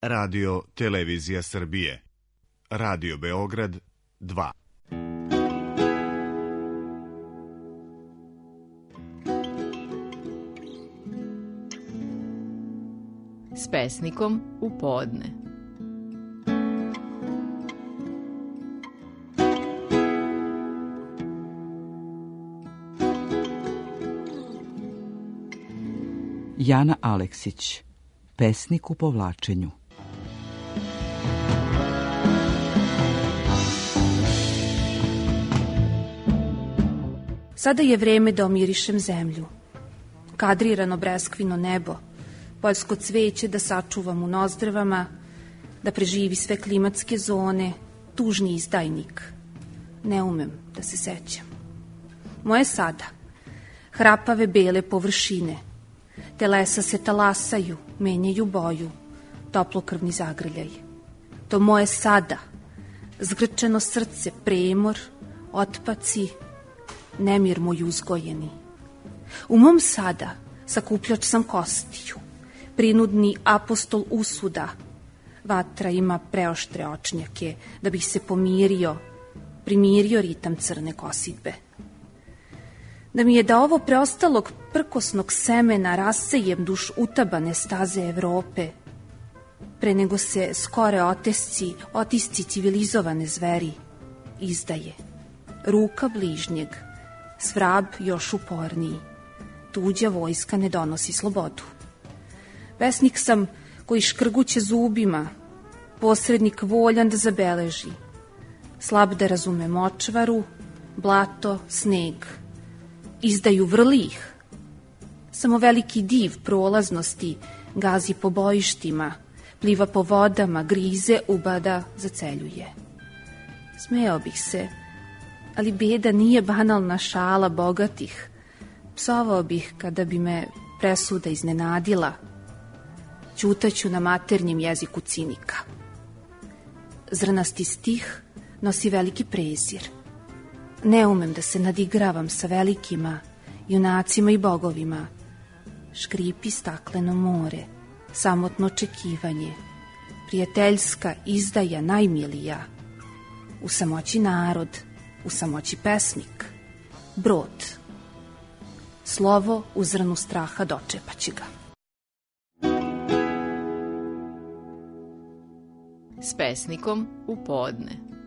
Radio Televizija Srbije. Radio Beograd 2. S pesnikom u podne. Jana Aleksić, pesnik u povlačenju. Sada je vreme da omirišem zemlju, kadrirano breskvino nebo, poljsko cveće da sačuvam u nozdrvama, da preživi sve klimatske zone, tužni izdajnik. Ne umem da se sećam. Moje sada, hrapave bele površine, telesa se talasaju, menjaju boju, toplokrvni zagrljaj. To moje sada, zgrčeno srce, premor, otpaci, nemir moj uzgojeni. U mom sada sakupljač sam kostiju, prinudni apostol usuda. Vatra ima preoštre očnjake, da bih se primirio ritam crne kosidbe. Da mi je da ovo preostalog prkosnog semena rasejem duš utabane staze Evrope, pre nego se skore otisci civilizovane zveri izdaje. Ruka bližnjeg, svrab još uporniji, tuđa vojska ne donosi slobodu. Pesnik sam koji škrguće zubima, posrednik voljan da zabeleži, slab da razume močvaru, blato, sneg. Izdaju vrlih, samo veliki div prolaznosti gazi po bojištima, pliva po vodama, grize, ubada, zaceljuje. Smejao bih se, ali beda nije banalna šala bogatih. Psovao bih kada bi me presuda iznenadila. Ćutaću na maternjem jeziku cinika. Zrnasti stih nosi veliki prezir. Ne umem da se nadigravam sa velikima, junacima i bogovima. Škripi stakleno more, samotno očekivanje, prijateljska izdaja najmilija. U samoći narod, u samoći pesnik, brod. Slovo u zrnu straha dočepaće ga. S pesnikom u podne.